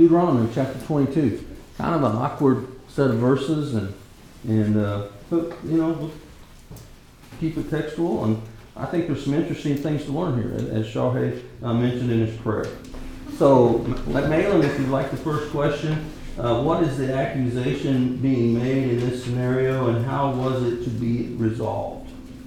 Deuteronomy chapter 22. Kind of an awkward set of verses, but we'll keep it textual, and I think there's some interesting things to learn here, as Shahid mentioned in his prayer. So, Malin, if you'd like the first question, what is the accusation being made in this scenario, and how was it to be resolved?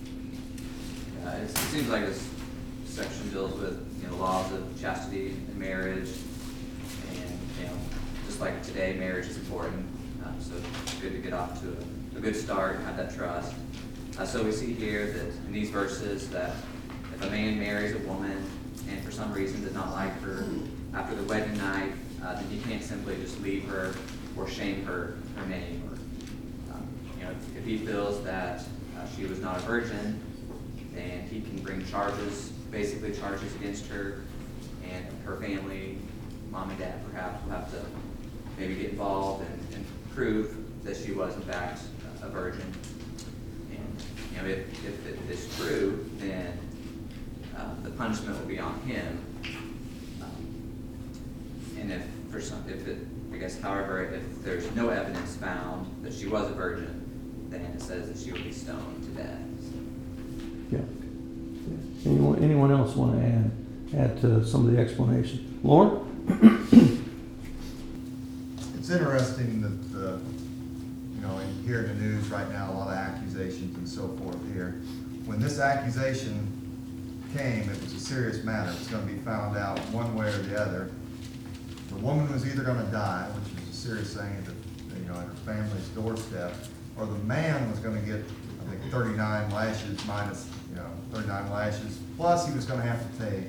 It seems like this section deals with laws of chastity and marriage, and just like today, marriage is important. So it's good to get off to a good start and have that trust. So we see here that in these verses that if a man marries a woman and for some reason does not like her after the wedding night, then he can't simply just leave her or shame her name. Or if he feels that she was not a virgin, then he can bring charges against her, and her family, mom and dad perhaps, will have to maybe get involved and prove that she was in fact a virgin. And if it is true, then the punishment will be on him. And however, if there's no evidence found that she was a virgin, then it says that she will be stoned to death. Yeah. Anyone else want to add to some of the explanation? Lauren? It's interesting that here in the news right now, a lot of accusations and so forth here. When this accusation came, it was a serious matter. It was going to be found out one way or the other. The woman was either going to die, which is a serious thing at her family's doorstep, or the man was going to get, I think, 39 lashes minus 39 lashes, plus he was going to have to pay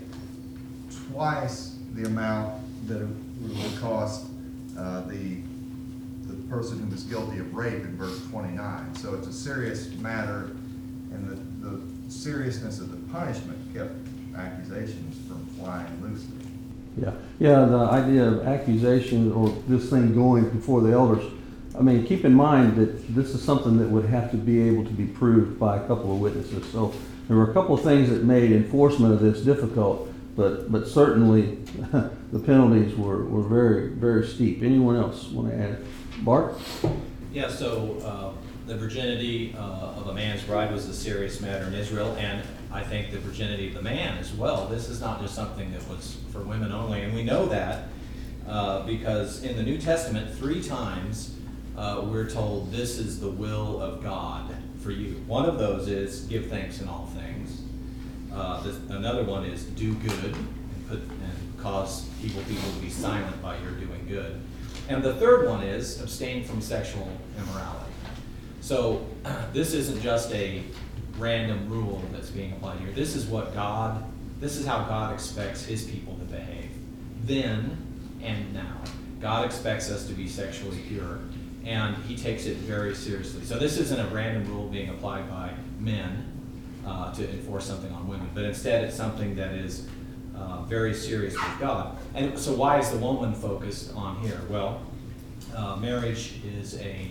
twice the amount that it would cost the person who was guilty of rape in verse 29. So it's a serious matter, and the seriousness of the punishment kept accusations from flying loosely. Yeah, the idea of accusation or this thing going before the elders, I mean, keep in mind that this is something that would have to be able to be proved by a couple of witnesses. So there were a couple of things that made enforcement of this difficult, but certainly the penalties were very, very steep. Anyone else want to add? Bart? Yeah, so the virginity of a man's bride was a serious matter in Israel, and I think the virginity of the man as well. This is not just something that was for women only, and we know that because in the New Testament, 3 times we're told this is the will of God for you. One of those is give thanks in all things. Another one is do good and cause people to be silent by your doing good. And the third one is abstain from sexual immorality. So this isn't just a random rule that's being applied here. This is how God expects his people to behave. Then and now. God expects us to be sexually pure, and he takes it very seriously. So this isn't a random rule being applied by men to enforce something on women, but instead it's something that is very serious with God. And so why is the woman focused on here? Well, marriage is a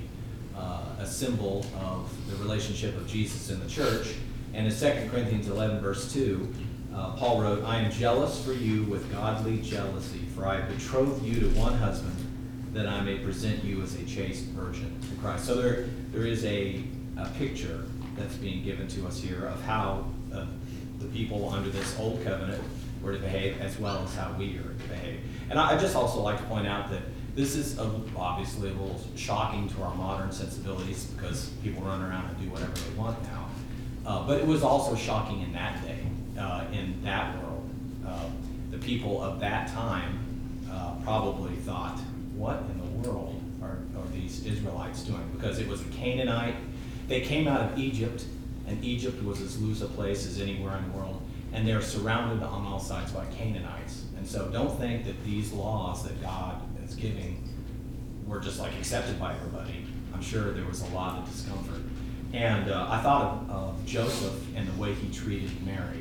symbol of the relationship of Jesus in the church. And in 2 Corinthians 11, verse 2, Paul wrote, I am jealous for you with godly jealousy, for I betrothed you to one husband, that I may present you as a chaste virgin to Christ. So there is a picture that's being given to us here of how the people under this old covenant were to behave, as well as how we are to behave. And I just also like to point out that this is obviously a little shocking to our modern sensibilities because people run around and do whatever they want now. But it was also shocking in that day, in that world. The people of that time probably thought, what in the world are these Israelites doing? Because it was a Canaanite. They came out of Egypt, and Egypt was as loose a place as anywhere in the world. And they're surrounded on all sides by Canaanites. And so don't think that these laws that God is giving were just like accepted by everybody. I'm sure there was a lot of discomfort. And I thought of Joseph and the way he treated Mary.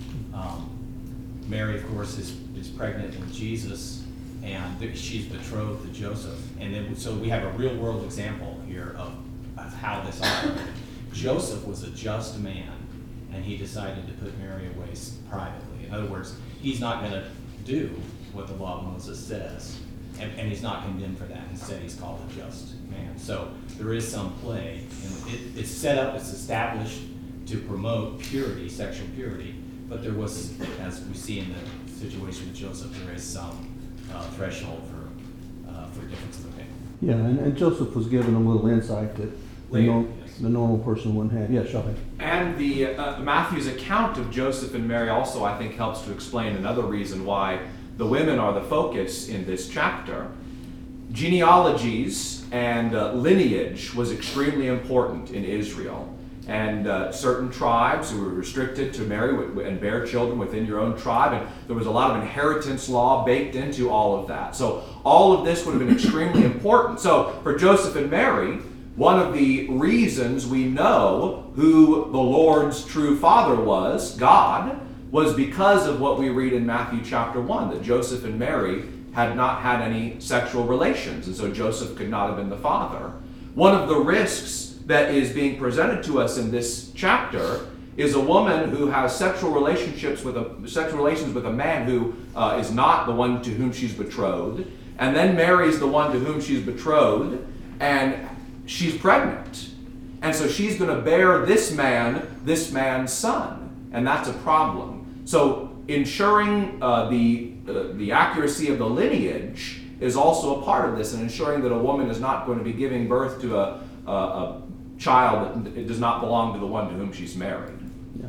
Mary, of course, is pregnant with Jesus, and she's betrothed to Joseph. And then, so we have a real world example here of how this operated. Joseph was a just man, and he decided to put Mary away privately. In other words, he's not going to do what the law of Moses says. and he's not condemned for that. Instead, he's called a just man. So there is some play. And it's set up, it's established to promote purity, sexual purity, but there was, as we see in the situation with Joseph, there is some threshold for difference of opinion. Yeah, and Joseph was given a little insight that Later, yes. the normal person wouldn't have. Yeah, Shahid. And the Matthew's account of Joseph and Mary also, I think, helps to explain another reason why the women are the focus in this chapter. Genealogies and lineage was extremely important in Israel. And certain tribes who were restricted to marry and bear children within your own tribe, and there was a lot of inheritance law baked into all of that. So all of this would have been extremely important. So for Joseph and Mary, one of the reasons we know who the Lord's true father was, God, was because of what we read in Matthew chapter 1, that Joseph and Mary had not had any sexual relations, and so Joseph could not have been the father. One of the risks that is being presented to us in this chapter is a woman who has sexual relations with a man who is not the one to whom she's betrothed, and then marries the one to whom she's betrothed, and she's pregnant. And so she's going to bear this man's son, and that's a problem. So ensuring the accuracy of the lineage is also a part of this, and ensuring that a woman is not going to be giving birth to a child that it does not belong to the one to whom she's married. Yeah.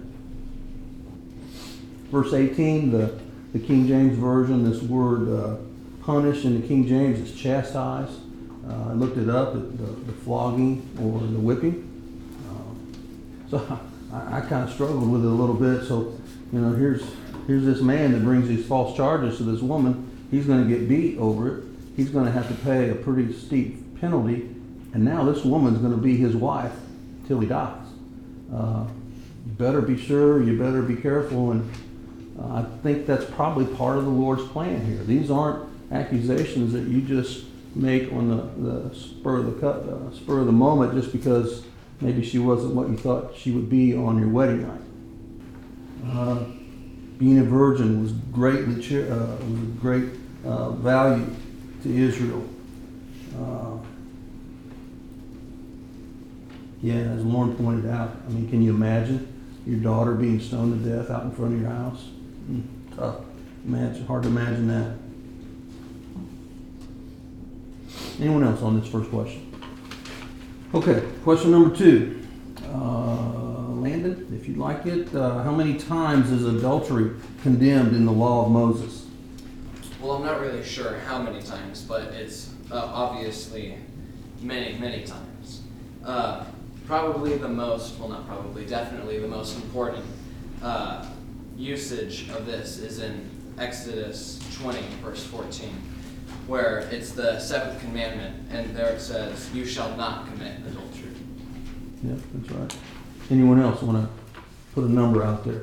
Verse 18, the King James Version, this word punish in the King James is chastise. I looked it up, the flogging or the whipping. So I kind of struggled with it a little bit. So, here's this man that brings these false charges to this woman. He's going to get beat over it. He's going to have to pay a pretty steep penalty. And now this woman's going to be his wife till he dies. You better be sure, you better be careful. And I think that's probably part of the Lord's plan here. These aren't accusations that you just make on the spur of the moment just because maybe she wasn't what you thought she would be on your wedding night. Being a virgin was great value to Israel. As Lauren pointed out, can you imagine your daughter being stoned to death out in front of your house? Tough. Hard to imagine that. Anyone else on this first question? Okay, question number 2. Landon, if you'd like it, how many times is adultery condemned in the law of Moses? Well, I'm not really sure how many times, but it's obviously many, many times. Definitely the most important usage of this is in Exodus 20, verse 14, where it's the 7th commandment, and there it says, "You shall not commit adultery." Yeah, that's right. Anyone else want to put a number out there?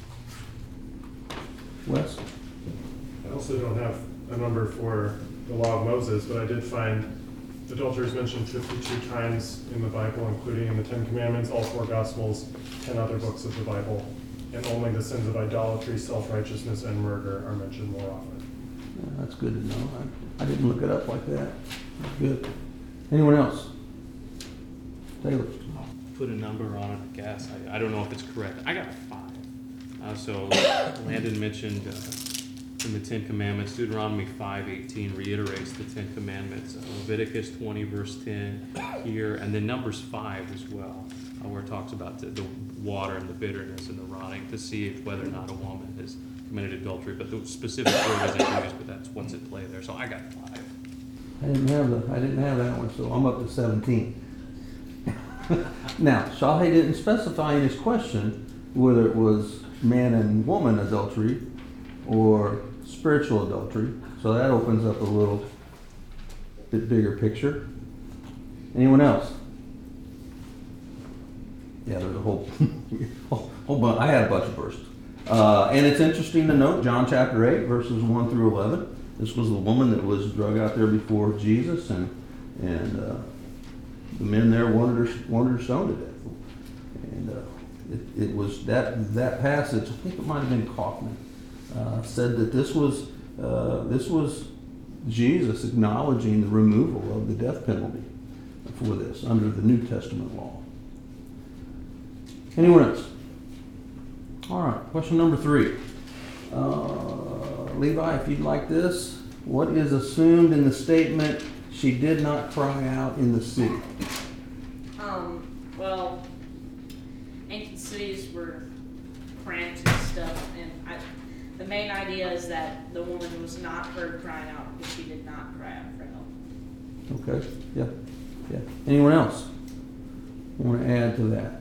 Wes? I also don't have a number for the law of Moses, but I did find adultery is mentioned 52 times in the Bible, including in the 10 Commandments, all 4 Gospels, 10 other books of the Bible, and only the sins of idolatry, self-righteousness, and murder are mentioned more often. Yeah, that's good to know. I didn't look it up like that. That's good. Anyone else? Taylor? Put a number on it, I guess. I don't know if it's correct. I got 5. So Landon mentioned in the 10 Commandments, Deuteronomy 5:18 reiterates the 10 Commandments. Leviticus 20 verse 10 here, and then Numbers 5 as well, where it talks about the water and the bitterness and the rotting to see if whether or not a woman has committed adultery. But the specific word isn't used, but that's what's at play there. So I got 5. I didn't have that one, so I'm up to 17. Now, Shahid didn't specify in his question whether it was man and woman adultery or spiritual adultery, so that opens up a little bit bigger picture. Anyone else? Yeah, there's a whole bunch. I had a bunch of verses. And it's interesting to note, John chapter 8, verses 1 through 11. This was the woman that was drug out there before Jesus, and the men there wanted her stoned to death. And it was that passage, I think it might have been Kaufman, said that this was Jesus acknowledging the removal of the death penalty for this under the New Testament law. Anyone else? All right, question number 3. Levi, if you'd like this, what is assumed in the statement, "She did not cry out in the city"? Well, ancient cities were cramped and stuff, and the main idea is that the woman was not heard crying out because she did not cry out for help. Okay, yeah. Anyone else want to add to that?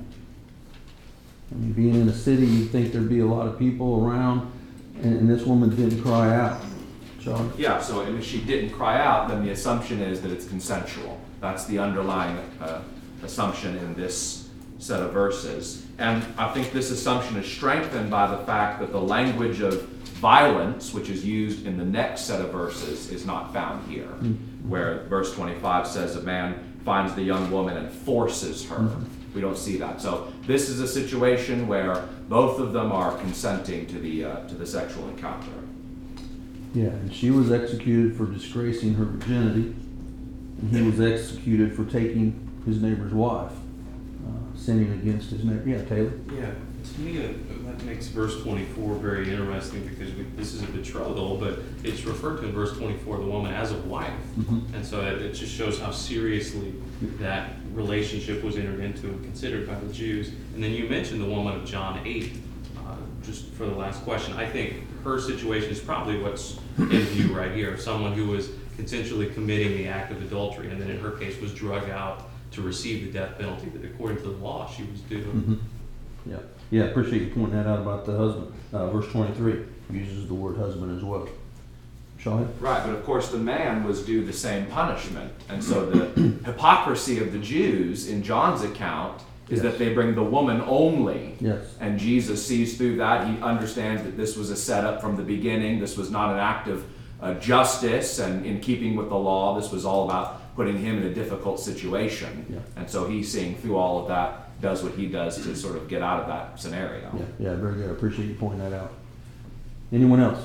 I mean, being in a city, you'd think there'd be a lot of people around, and this woman didn't cry out. Sean? Yeah, so if she didn't cry out, then the assumption is that it's consensual. That's the underlying assumption in this set of verses. And I think this assumption is strengthened by the fact that the language of violence, which is used in the next set of verses, is not found here. Where verse 25 says a man finds the young woman and forces her. We don't see that. So this is a situation where both of them are consenting to the sexual encounter. Yeah, and she was executed for disgracing her virginity, and he was executed for taking his neighbor's wife, sinning against his neighbor. Yeah, Taylor? Yeah, to me, that makes verse 24 very interesting because this is a betrothal, but it's referred to in verse 24, the woman as a wife. Mm-hmm. And so it just shows how seriously that relationship was entered into and considered by the Jews. And then you mentioned the woman of John 8, just for the last question. I think her situation is probably what's in view right here. Someone who was consensually committing the act of adultery, and then in her case was drug out to receive the death penalty that according to the law she was due. Mm-hmm. Yeah, appreciate you pointing that out about the husband. Verse 23 uses the word husband as well. Sean? Right, but of course the man was due the same punishment. And so the hypocrisy of the Jews in John's account is that they bring the woman only. Yes. And Jesus sees through that. He understands that this was a setup from the beginning. This was not an act of justice and in keeping with the law. This was all about putting him in a difficult situation. Yeah. And so he's seeing through all of that, does what he does to sort of get out of that scenario. Yeah, very good. I appreciate you pointing that out. Anyone else?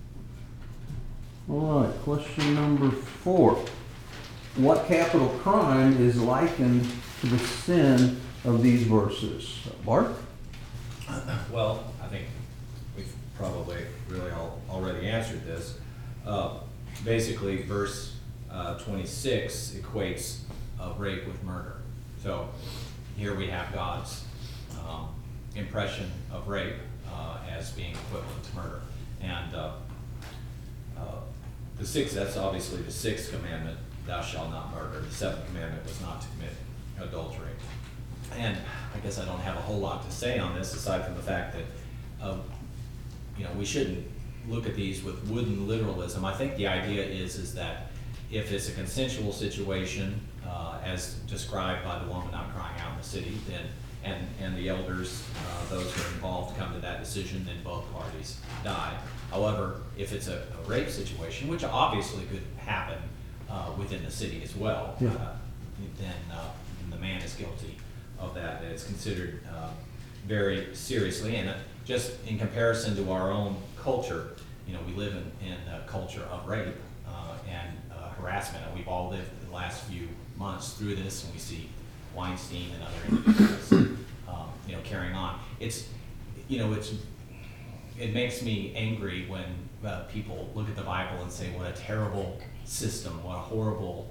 All right, question number 4. What capital crime is likened to the sin of these verses? Bart? Well, I think we've probably really already answered this. Basically, verse 26 equates rape with murder. So here we have God's impression of rape as being equivalent to murder. And the sixth, that's obviously the 6th commandment, thou shalt not murder. The 7th commandment was not to commit adultery. And I guess I don't have a whole lot to say on this aside from the fact that we shouldn't look at these with wooden literalism. I think the idea is that if it's a consensual situation, as described by the woman not crying out in the city, then and the elders, those who are involved, come to that decision, then both parties die. However, if it's a rape situation, which obviously could happen within the city as well, Yeah. then the man is guilty of that. And it's considered very seriously, and just in comparison to our own culture, we live in a culture of rape and harassment, and we've all lived the last few months through this, and we see Weinstein and other individuals, carrying on. It makes me angry when people look at the Bible and say, what a terrible system, what a horrible,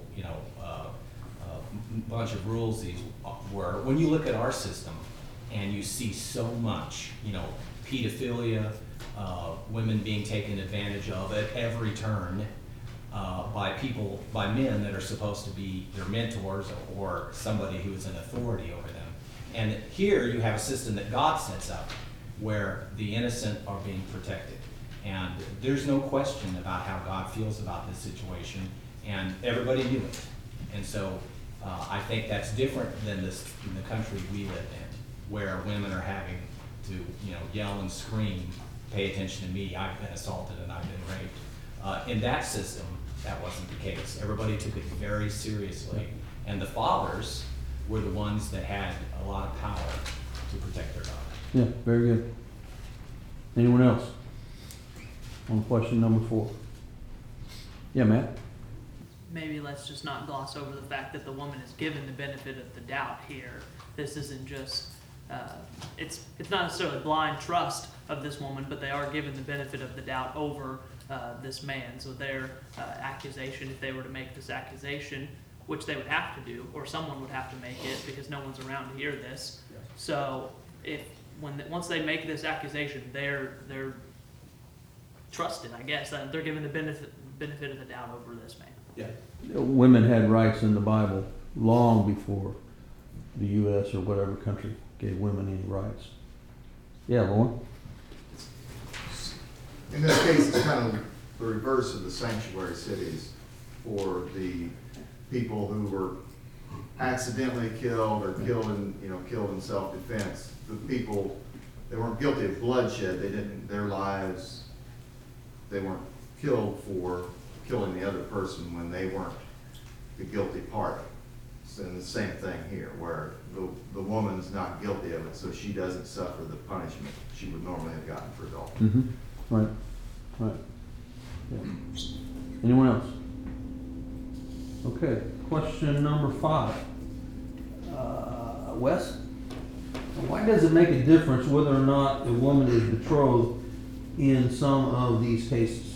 bunch of rules these were. When you look at our system and you see so much, pedophilia, women being taken advantage of at every turn by men that are supposed to be their mentors or somebody who is an authority over them. And here you have a system that God sets up where the innocent are being protected. And there's no question about how God feels about this situation, and everybody knew it. And so I think that's different than in the country we live in, where women are having to yell and scream, pay attention to me, I've been assaulted and I've been raped. In that system, that wasn't the case. Everybody took it very seriously, and the fathers were the ones that had a lot of power to protect their daughters. Yeah, very good. Anyone else on question number 4? Yeah, Matt? maybe let's just not gloss over the fact that the woman is given the benefit of the doubt here. This isn't just, it's not necessarily blind trust of this woman, but they are given the benefit of the doubt over this man. So their accusation, if they were to make this accusation, which they would have to do, or someone would have to make it because no one's around to hear this. So once they make this accusation, they're trusted, I guess. They're given the benefit of the doubt over this man. Yeah. Women had rights in the Bible long before the U.S. or whatever country gave women any rights. Yeah, Lauren? In this case, it's kind of the reverse of the sanctuary cities for the people who were accidentally killed or killed in self-defense. The people, they weren't guilty of bloodshed. They weren't killed for killing the other person when they weren't the guilty party. And the same thing here, where the woman's not guilty of it, so she doesn't suffer the punishment she would normally have gotten for adultery. Mm-hmm. Right. Right. Yeah. Anyone else? Okay. Question number 5. Wes? Why does it make a difference whether or not a woman is betrothed in some of these cases?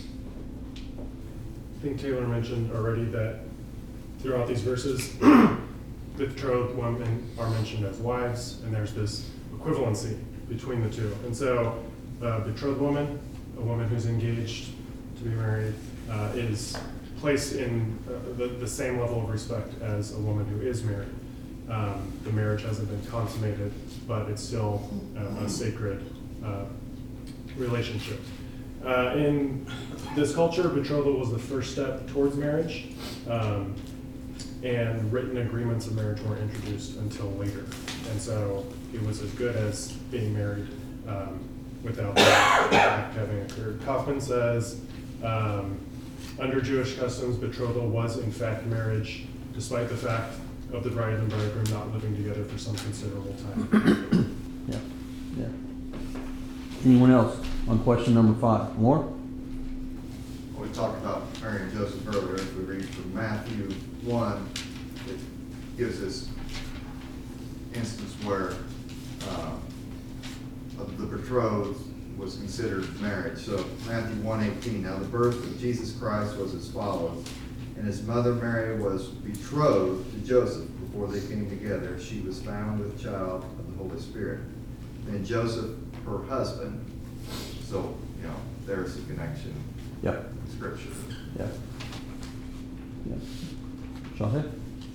I think Taylor mentioned already that throughout these verses, the betrothed women are mentioned as wives, and there's this equivalency between the two. And so a betrothed woman, a woman who's engaged to be married, is placed in the same level of respect as a woman who is married. The marriage hasn't been consummated, but it's still a sacred relationship. In this culture, betrothal was the first step towards marriage, and written agreements of marriage weren't introduced until later. And so it was as good as being married without that act having occurred. Kaufman says, under Jewish customs, betrothal was in fact marriage, despite the fact of the bride and bridegroom not living together for some considerable time. Yeah. Yeah. Anyone else on question number 5? More? We talked about Mary and Joseph earlier. If we read from Matthew 1, it gives us instance where the betrothed was considered marriage. So Matthew 1:18, now the birth of Jesus Christ was as follows. And his mother Mary was betrothed to Joseph before they came together. She was found with child of the Holy Spirit. And Joseph, her husband. So, there's the connection. Yep. In Scripture. Yeah. Yeah. Shahid?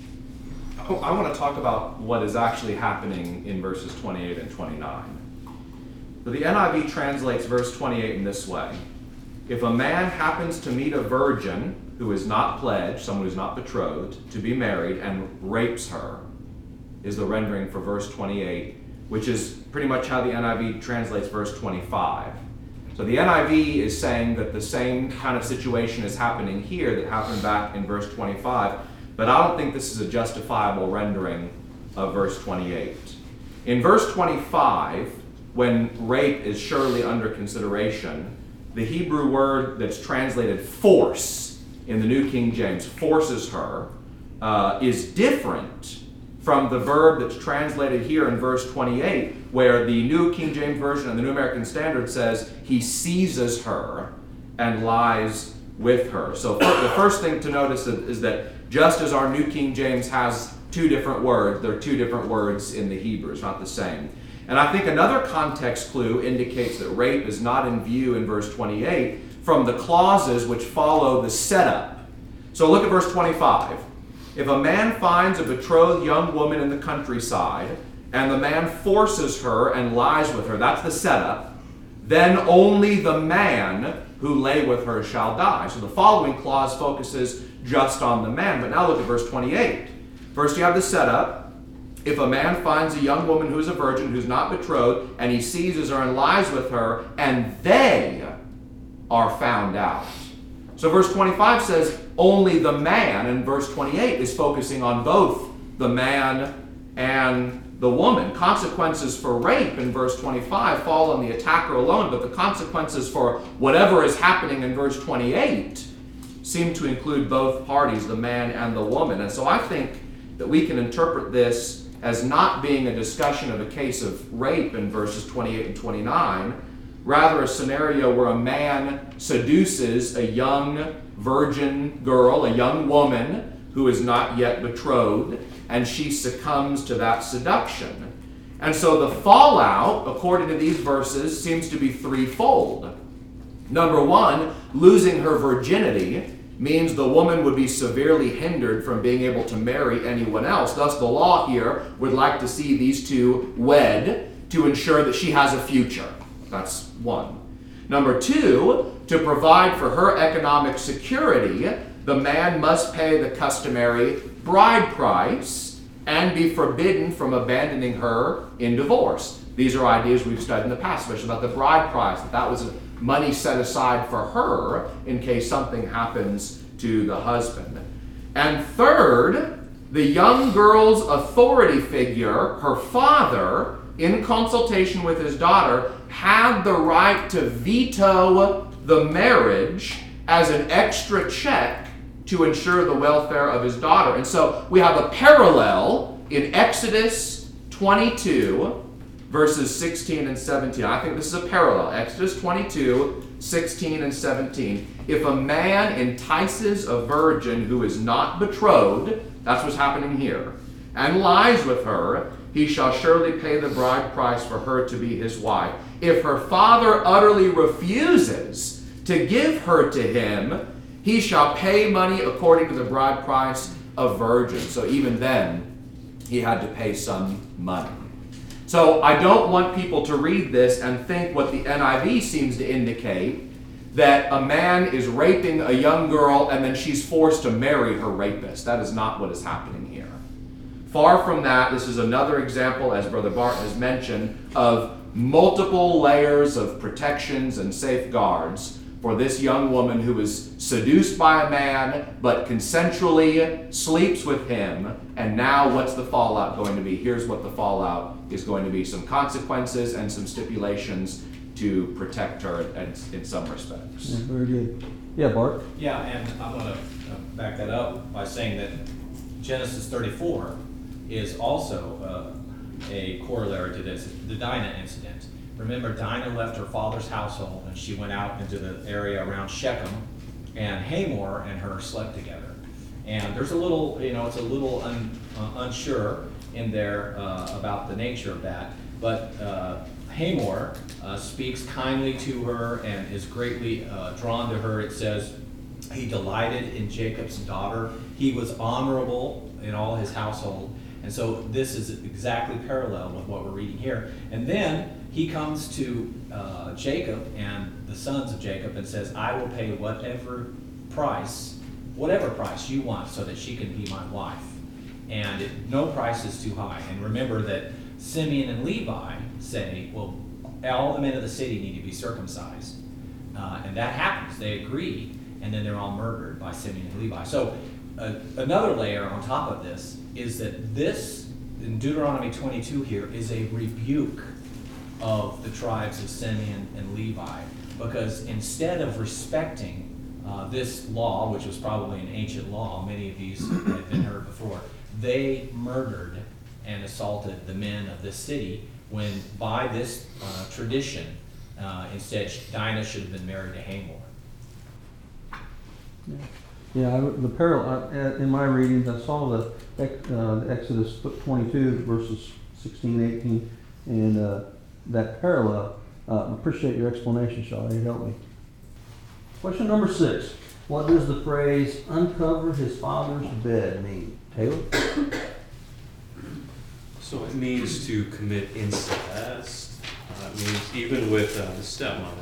I want to talk about what is actually happening in verses 28 and 29. So the NIV translates verse 28 in this way. If a man happens to meet a virgin who is not pledged, someone who's not betrothed, to be married and rapes her, is the rendering for verse 28, which is pretty much how the NIV translates verse 25. So the NIV is saying that the same kind of situation is happening here that happened back in verse 25, but I don't think this is a justifiable rendering of verse 28. In verse 25, when rape is surely under consideration, the Hebrew word that's translated force in the New King James, forces her, is different from the verb that's translated here in verse 28, where the New King James Version and the New American Standard says he seizes her and lies with her. So the first thing to notice is that just as our New King James has 2 different words, there are 2 different words in the Hebrew. It's not the same. And I think another context clue indicates that rape is not in view in verse 28 from the clauses which follow the setup. So look at verse 25. If a man finds a betrothed young woman in the countryside, and the man forces her and lies with her, that's the setup, then only the man who lay with her shall die. So the following clause focuses just on the man. But now look at verse 28. First you have the setup. If a man finds a young woman who is a virgin, who's not betrothed, and he seizes her and lies with her, and they are found out. So verse 25 says only the man, and verse 28 is focusing on both the man and the woman. Consequences for rape in verse 25 fall on the attacker alone, but the consequences for whatever is happening in verse 28 seem to include both parties, the man and the woman. And so I think that we can interpret this as not being a discussion of a case of rape in verses 28 and 29, rather a scenario where a man seduces a young virgin girl, a young woman who is not yet betrothed, and she succumbs to that seduction. And so the fallout, according to these verses, seems to be threefold. Number one, losing her virginity means the woman would be severely hindered from being able to marry anyone else. Thus, the law here would like to see these two wed to ensure that she has a future. That's one. Number two, to provide for her economic security, the man must pay the customary bride price and be forbidden from abandoning her in divorce. These are ideas we've studied in the past, especially about the bride price, that was money set aside for her in case something happens to the husband. And third, the young girl's authority figure, her father, in consultation with his daughter, had the right to veto the marriage as an extra check to ensure the welfare of his daughter. And so we have a parallel in Exodus 22, verses 16 and 17. I think this is a parallel. Exodus 22, 16 and 17. If a man entices a virgin who is not betrothed, that's what's happening here, and lies with her, he shall surely pay the bride price for her to be his wife. If her father utterly refuses to give her to him, he shall pay money according to the bride price of virgins. So even then, he had to pay some money. So I don't want people to read this and think what the NIV seems to indicate, that a man is raping a young girl and then she's forced to marry her rapist. That is not what is happening here. Far from that, this is another example, as Brother Barton has mentioned, of multiple layers of protections and safeguards for this young woman who is seduced by a man but consensually sleeps with him. And now what's the fallout going to be? Here's what the fallout is going to be: some consequences and some stipulations to protect her in some respects. Yeah, very good. Yeah, Bart? Yeah, and I'm going to back that up by saying that Genesis 34 is also a corollary to this, the Dinah incident. Remember, Dinah left her father's household and she went out into the area around Shechem, and Hamor and her slept together. And there's a little, it's a little unsure in there about the nature of that, but Hamor speaks kindly to her and is greatly drawn to her. It says he delighted in Jacob's daughter. He was honorable in all his household. And so this is exactly parallel with what we're reading here. And then he comes to Jacob and the sons of Jacob and says, I will pay whatever price you want so that she can be my wife. And no price is too high. And remember that Simeon and Levi say, well, all the men of the city need to be circumcised. And that happens. They agree, and then they're all murdered by Simeon and Levi. So another layer on top of this is that this, in Deuteronomy 22 here, is a rebuke of the tribes of Simeon and Levi. Because instead of respecting this law, which was probably an ancient law, many of these had been heard before, they murdered and assaulted the men of this city, when by this tradition, instead Dinah should have been married to Hamor. Yeah, the parallel, in my readings, I saw the Exodus 22, verses 16, 18, and that parallel. Appreciate your explanation, Shaw. You helped me. Question number 6. What does the phrase uncover his father's bed mean? Taylor? So it means to commit incest. It means even with the stepmother.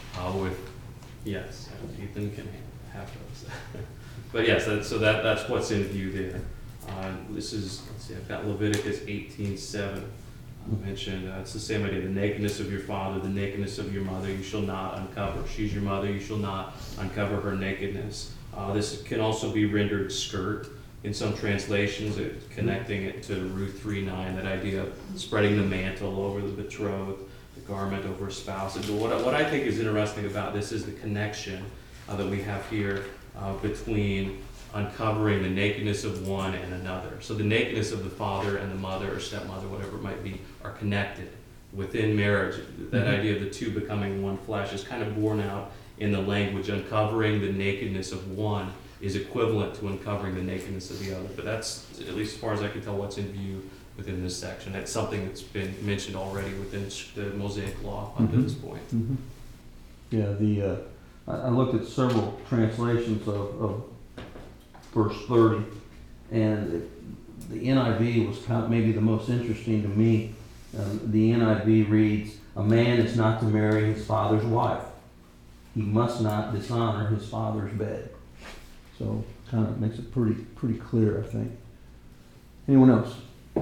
Yes, Ethan can have those. But yes, that's what's in view there. This is, let's see, I've got Leviticus 18:7 mentioned. It's the same idea. The nakedness of your father, the nakedness of your mother, you shall not uncover. She's your mother, you shall not uncover her nakedness. This can also be rendered skirt. In some translations, connecting it to Ruth 3:9, that idea of spreading the mantle over the betrothed, the garment over a spouse. And what I think is interesting about this is the connection that we have here between uncovering the nakedness of one and another. So the nakedness of the father and the mother or stepmother, whatever it might be, are connected within marriage. That idea of the two becoming one flesh is kind of borne out in the language. Uncovering the nakedness of one is equivalent to uncovering the nakedness of the other. But that's, at least as far as I can tell, what's in view within this section. That's something that's been mentioned already within the Mosaic Law up to this point. Yeah, I looked at several translations of verse 30, and the NIV was kind of maybe the most interesting to me. The NIV reads, "A man is not to marry his father's wife. He must not dishonor his father's bed." So kind of makes it pretty clear, I think. Anyone else?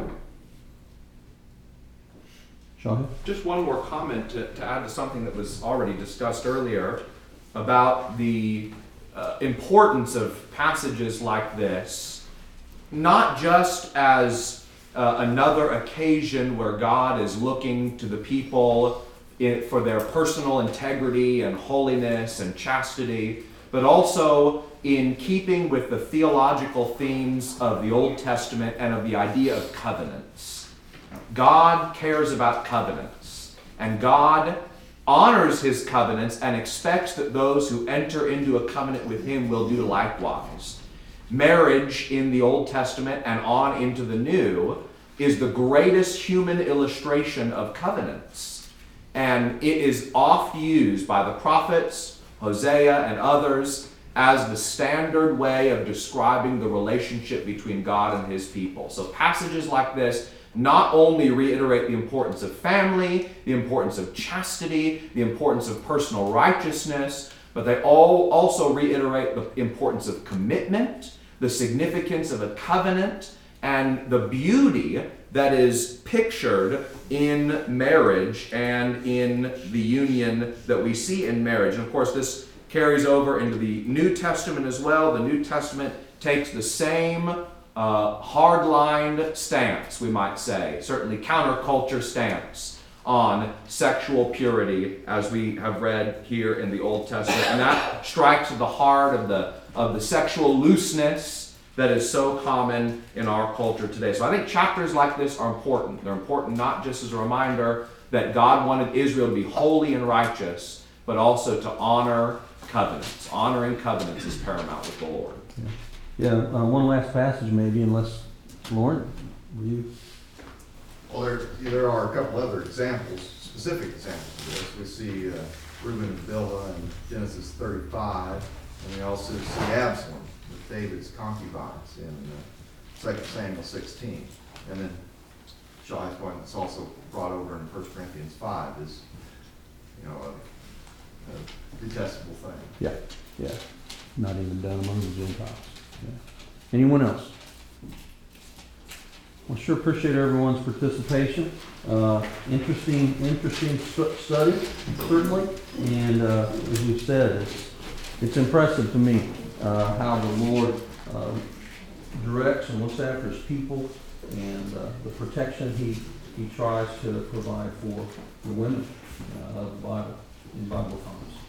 Shahid? Just one more comment to add to something that was already discussed earlier about the importance of passages like this, not just as another occasion where God is looking to the people for their personal integrity and holiness and chastity, but also in keeping with the theological themes of the Old Testament and of the idea of covenants. God cares about covenants, and God honors his covenants and expects that those who enter into a covenant with him will do likewise. Marriage in the Old Testament and on into the New is the greatest human illustration of covenants. And it is oft used by the prophets, Hosea and others, as the standard way of describing the relationship between God and his people. So passages like this not only reiterate the importance of family, the importance of chastity, the importance of personal righteousness, but they all also reiterate the importance of commitment, the significance of a covenant, and the beauty that is pictured in marriage and in the union that we see in marriage. And of course, this carries over into the New Testament as well. The New Testament takes the same hard-lined stance, we might say, certainly counterculture stance on sexual purity, as we have read here in the Old Testament. And that strikes at the heart of the sexual looseness that is so common in our culture today. So I think chapters like this are important. They're important not just as a reminder that God wanted Israel to be holy and righteous, but also to honor covenants. Honoring covenants is paramount with the Lord. Yeah, one last passage maybe, unless, Lauren, were you? Well, there are a couple other examples, specific examples of this. We see Reuben and Bilhah in Genesis 35, and we also see Absalom with David's concubines in 2 Samuel 16. And then Shah's point that's also brought over in 1 Corinthians 5 is, a detestable thing. Yeah, not even done among the Gentiles. Yeah. Anyone else? Well, sure appreciate everyone's participation. Interesting study, certainly. And as we've said, it's impressive to me how the Lord directs and looks after his people, and the protection he tries to provide for the women of the Bible in Bible times.